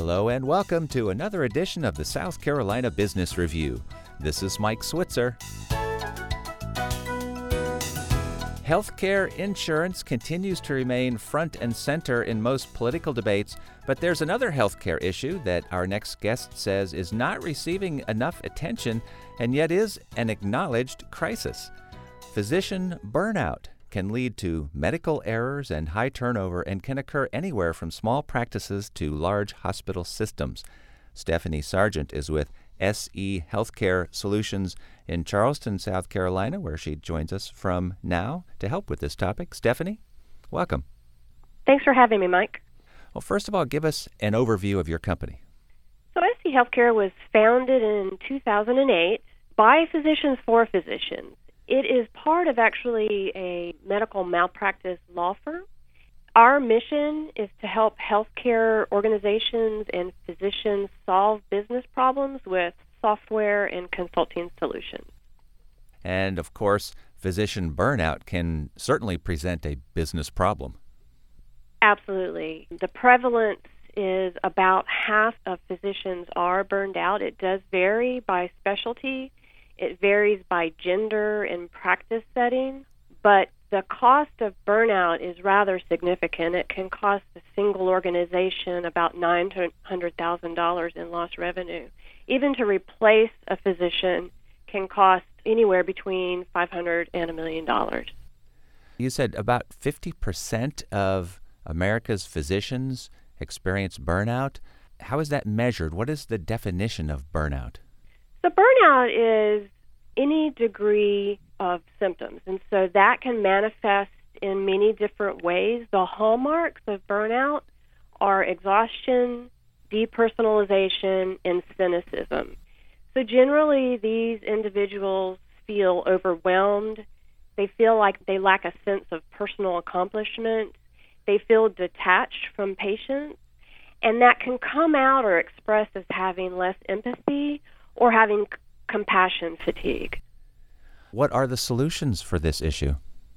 Hello and welcome to another edition of the South Carolina Business Review. This is Mike Switzer. Healthcare insurance continues to remain front and center in most political debates, but there's another healthcare issue that our next guest says is not receiving enough attention and yet is an acknowledged crisis. Physician burnout can lead to medical errors and high turnover and can occur anywhere from small practices to large hospital systems. Stephanie Sargent is with SE Healthcare Solutions in Charleston, South Carolina, where she joins us from now to help with this topic. Stephanie, welcome. Thanks for having me, Mike. Well, first of all, give us an overview of your company. So SE Healthcare was founded in 2008 by physicians for physicians. It is part of actually a medical malpractice law firm. Our mission is to help healthcare organizations and physicians solve business problems with software and consulting solutions. And, of course, physician burnout can certainly present a business problem. Absolutely. The prevalence is about half of physicians are burned out. It does vary by specialty. It varies by gender and practice setting, but the cost of burnout is rather significant. It can cost a single organization about $900,000 in lost revenue. Even to replace a physician can cost anywhere between $500,000 and $1 million. You said about 50% of America's physicians experience burnout. How is that measured? What is the definition of burnout? So burnout is any degree of symptoms, and so that can manifest in many different ways. The hallmarks of burnout are exhaustion, depersonalization, and cynicism. So generally, these individuals feel overwhelmed. They feel like they lack a sense of personal accomplishment. They feel detached from patients, and that can come out or express as having less empathy or having compassion fatigue. What are the solutions for this issue?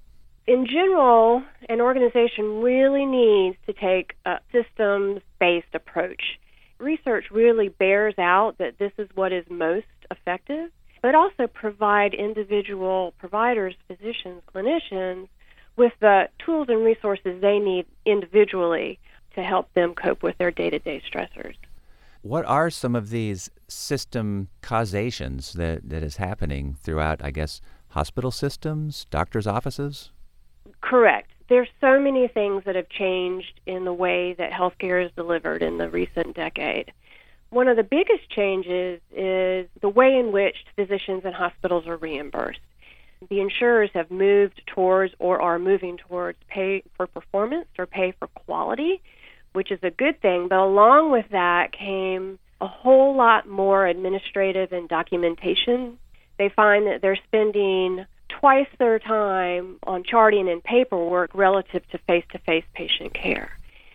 In general, an organization really needs to take a systems-based approach. Research really bears out that this is what is most effective, but also provide individual providers, physicians, clinicians with the tools and resources they need individually to help them cope with their day-to-day stressors. What are some of these system causations that is happening throughout, I guess, hospital systems, doctors' offices? Correct. There's so many things that have changed in the way that healthcare is delivered in the recent decade. One of the biggest changes is the way in which physicians and hospitals are reimbursed. The insurers have moved towards or are moving towards pay for performance or pay for quality, which is a good thing, but along with that came a whole lot more administrative and documentation. They find that they're spending twice their time on charting and paperwork relative to face-to-face patient care.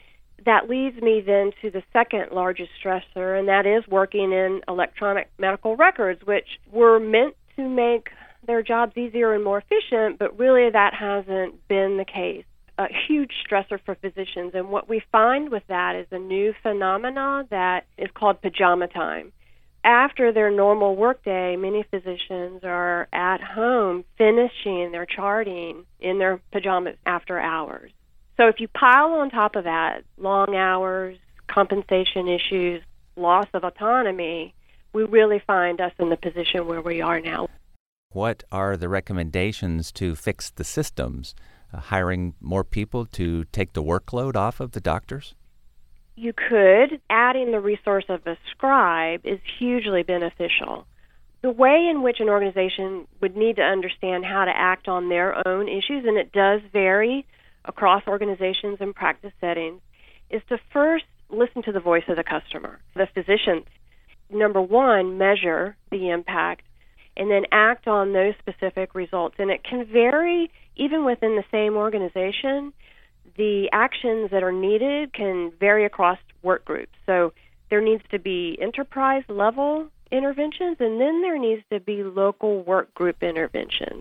That leads me then to the second largest stressor, and that is working in electronic medical records, which were meant to make their jobs easier and more efficient, but really that hasn't been the case. A huge stressor for physicians, and what we find with that is a new phenomena that is called pajama time. After their normal workday, many physicians are at home finishing their charting in their pajamas after hours. So if you pile on top of that long hours, compensation issues, loss of autonomy, we really find us in the position where we are now. What are the recommendations to fix the systems? Hiring more people to take the workload off of the doctors? You could. Adding the resource of a scribe is hugely beneficial. The way in which an organization would need to understand how to act on their own issues, and it does vary across organizations and practice settings, is to first listen to the voice of the customer, the physicians. Number one, measure the impact, and then act on those specific results. And it can vary even within the same organization. The actions that are needed can vary across work groups. So there needs to be enterprise-level interventions, and then there needs to be local work group interventions.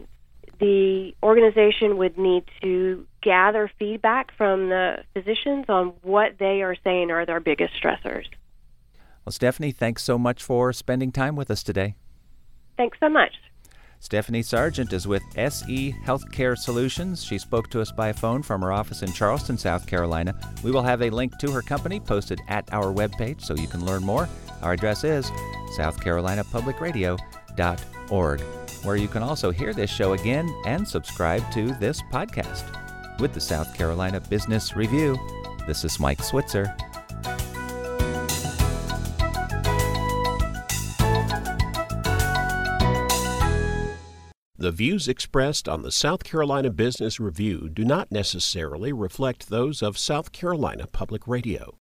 The organization would need to gather feedback from the physicians on what they are saying are their biggest stressors. Well, Stephanie, thanks so much for spending time with us today. Thanks so much. Stephanie Sargent is with SE Healthcare Solutions. She spoke to us by phone from her office in Charleston, South Carolina. We will have a link to her company posted at our webpage so you can learn more. Our address is southcarolinapublicradio.org, where you can also hear this show again and subscribe to this podcast. With the South Carolina Business Review, this is Mike Switzer. The views expressed on the South Carolina Business Review do not necessarily reflect those of South Carolina Public Radio.